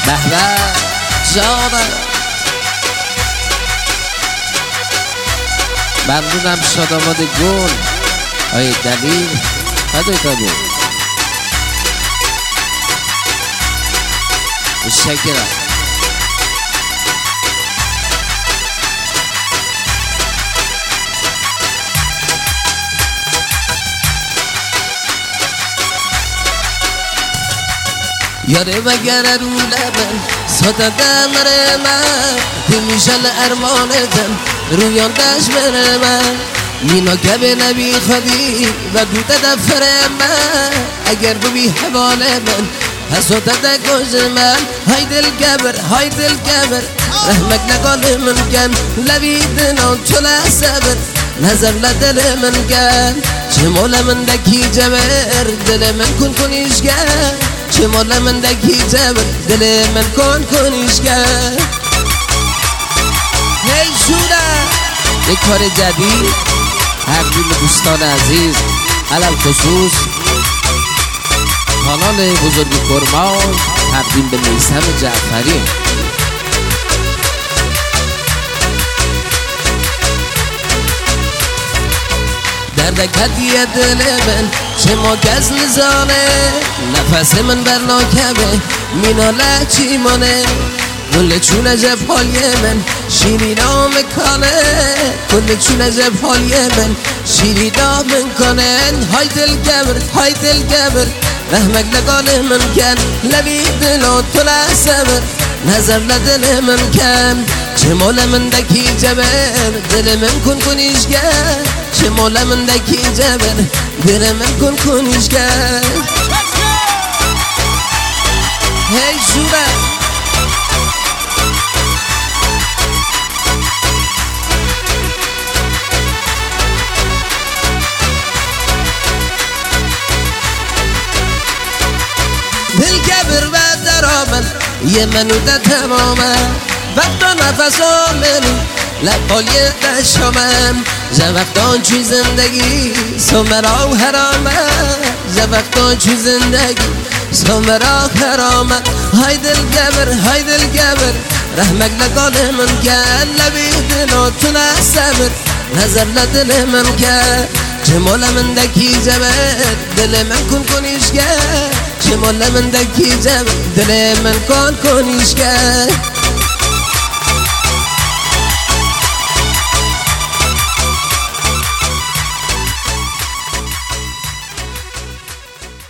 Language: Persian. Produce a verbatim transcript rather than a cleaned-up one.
به به جانم ممنونم. شاداماد گل آی دلیل فدای تابو متشکرم. یاره وگر رو لبن ساده دلر من تمیشل ارمانتم رویان دشت بر من مینا که به نبی خودی و دوده دفر من اگر ببی حوال من حسوده دکوز من های دل گبر های دل گبر رحمک نگال من کن لبی دنان چلا صبر نظر لدل من کن چه مولا من دکی جبر دل من کن کنیش کن چه مولا من دکی جبر دل من کن کنیش کن. هی شوره یک کار جدید تقدیم دوستان عزیز علل خصوص کانال بزرگ کرمان تقدیم به میثم جعفری. دردک هدیه دل من چه ما گز نزانه نفس من بر ناکبه میناله چی مانه کل چون عجب حالی من شیری نام کنه کل چون عجب حالی من شیری نام کنن های دل گبر های دل گبر رحمک لگال من کن لبی دلو طلع صبر نظر لدل من کن چه مولا من دکی جبر دل من کن کنیش گر چه مولا من دکی جبر دل من کن کنیش گر. هی شوره دل گبر و درامن یه منو ده تمامه وقتا نفس آمنی لبالی دشامم زوقتان چی زندگی سمرا و حرامه زوقتان چی زندگی سمرا و حرامه های دل گبر های دل گبر رحمک لگال من کن لبی دلو تونه صبر نظر لدل من کن چه مولا من دکی جبر دل من کن کنیش گر چه مولا من دکی جبر دل من کن کنیش گر.